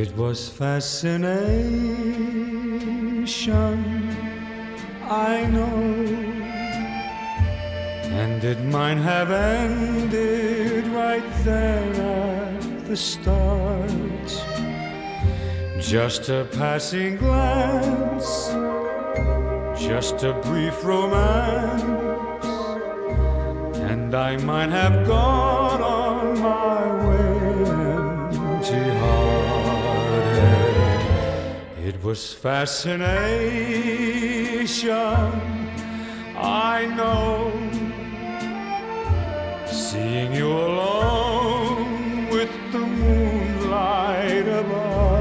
It was fascination, I know, and it might have ended right there at the start. Just a passing glance, just a brief romance, and I might have gone on my way empty-hearted. It was fascination, I know, seeing you alone with the moonlight above.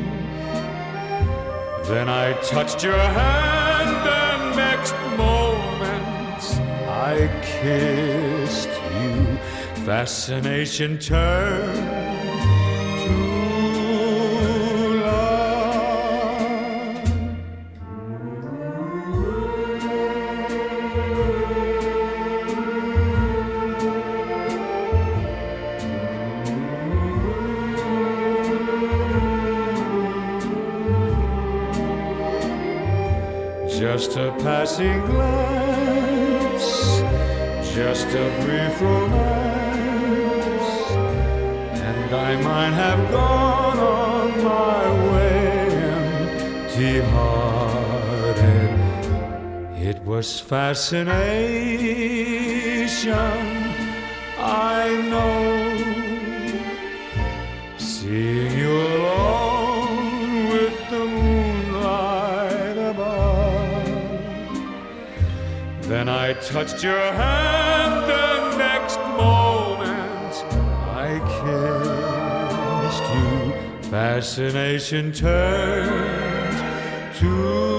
Then I touched your hand and next moment I kissed you. Fascination turned to love. Just a passing glance, just a brief romance, and I might have gone on my way empty-hearted. It was fascination, I know, seeing you alone with the moonlight above. Then I touched your hand and next moment I kissed you. Fascination turned to